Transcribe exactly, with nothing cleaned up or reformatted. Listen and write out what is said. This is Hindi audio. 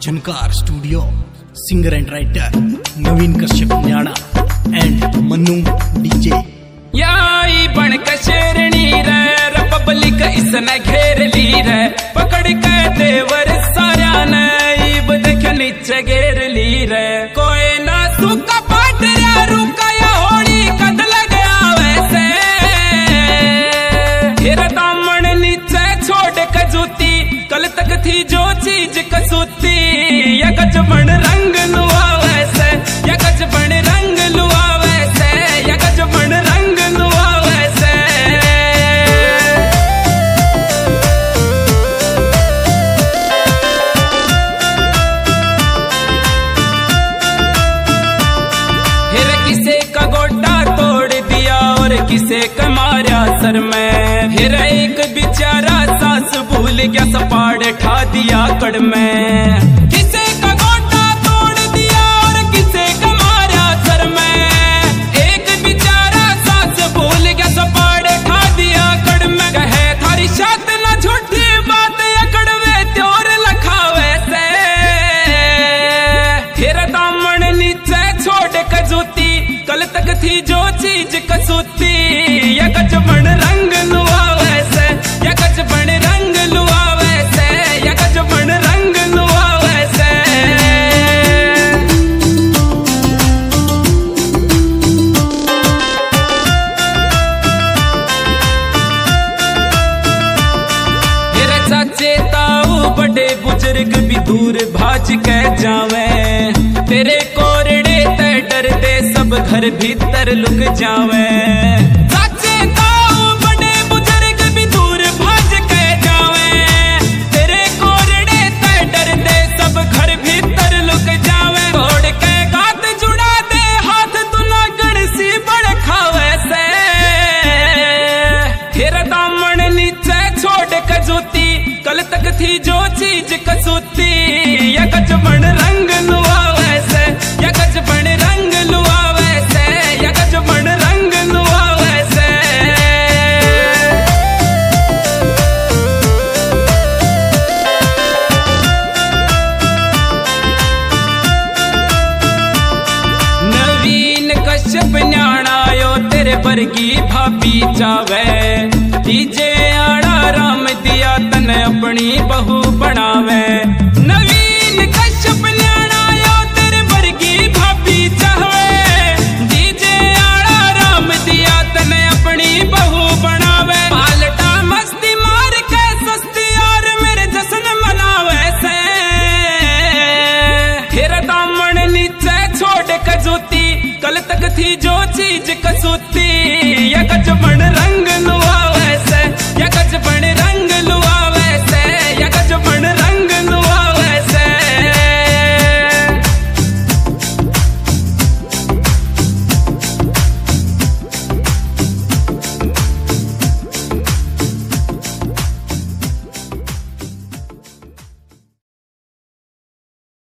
Jhankar studio, singer and writer Naveen Kashyap न्याणा एंड मनु डीजे। याई बन कशेरनी रे रिपब्लिक इसने घेर ली रे, पकड़ के देवर सारा ने ईब देख नीचे घेर ली रे। कोई ना सूखा पाट रे रुका या होड़ी कद लग वैसे, फिर दामन नीचे छोड़ के जूती कल तक थी जो चीज कसूती। या गज बन रंग लुआ वैसे, या गज बन रंग लुआ वैसे, या गज बन रंग लुआ वैसे। फिर किसे का गोटा तोड़ दिया और किसे का मारा सर में। फिर एक बेचारा सास भूल गया सपाड़ ठा दिया कड़ में। किसे का गोटा तोड़ दिया और किसे का मारा सर में। एक बेचारा सास भूल गया सपाड़ ठा दिया कड़ में। कहे थारी शात ना झूठी बात अकड़वे त्योर लखा वैसे। फिर दामन नीचे छोड़ के जूती कल तक थी जो चीज कसूती। या गज बन रंग लुआ वैसे, या गज बन रंग लुआ वैसे, या गज बन रंग लुआ वैसे। मेरे चाचे ताऊ बड़े बुजुर्ग भी दूर भाज के जावे। तेरे कोरड़े ते डर दे सब घर भीतर लुक जावे। चाचे ताऊ बड़े बुजुर्ग भी दूर भाज के जावे। तेरे कोरड़े ते डर दे सब घर भीतर लुक जावे। घोड़ के गात जुड़ा दे हाथ तुना गड़सी बड़ खावे से। फिर दामन नीचे छोड़ के जूती कल तक थी जो चीज कसूती। या गज बन रंग लुआ वैसे, या गज बन रंग लुआ वैसे, या गज बन रंग लुआ वैसे। नवीन कश्यप न्याणा यो तेरे वर्गी भाभी जावे। डीजे आड़ा राम दिया तन अपनी बहू बनावे। नवीन कश्यप न्याणा यो तेरे वर्गी भाभी चाहे। डीजे आड़ा राम दिया तन अपनी बहू बनावे। पालटा मस्ती मार के सस्ती और मेरे जश्न मनावे से। फिर दामन नीचे छोड़ के जूती कल तक थी जो चीज कसूती।